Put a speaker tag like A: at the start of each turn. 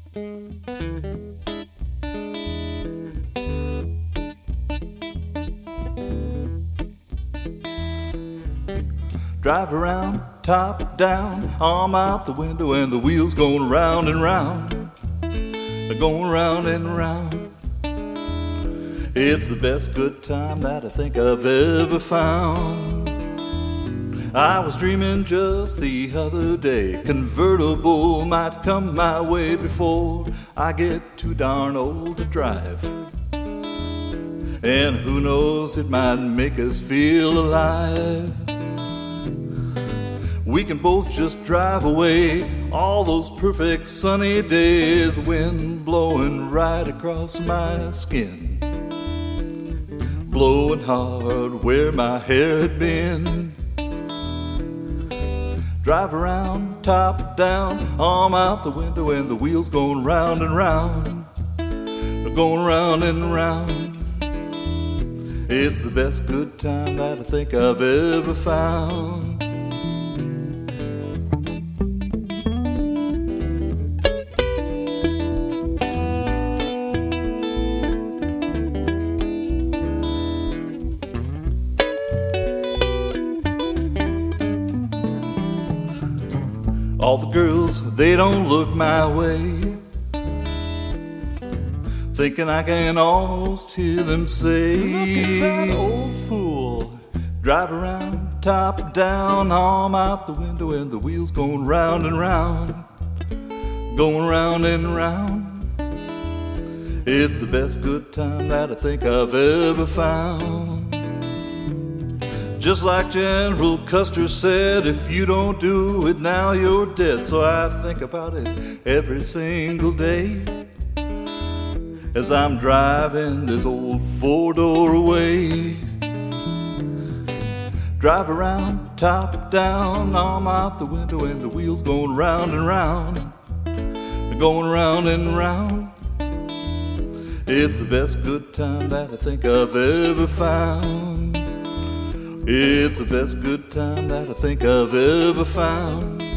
A: Drive around, top down, arm out the window, and the wheels going round and round. They're going round and round. It's the best good time that I think I've ever found. I was dreaming just the other day, convertible might come my way before I get too darn old to drive. And who knows, it might make us feel alive. We can both just drive away all those perfect sunny days, wind blowing right across my skin, blowing hard where my hair had been. Drive around, top down, arm out the window, and the wheels going round and round. They're going round and round. It's the best good time that I think I've ever found. All the girls, they don't look my way, thinking I can almost hear them say, "Look at that old fool." Drive around, top down, arm out the window, and the wheels going round and round, going round and round. It's the best good time that I think I've ever found. Just like General Custer said, if you don't do it now, you're dead. So I think about it every single day as I'm driving this old four-door away. Drive around, top down, arm out the window, and the wheels going round and round, going round and round. It's the best good time that I think I've ever found. It's the best good time that I think I've ever found.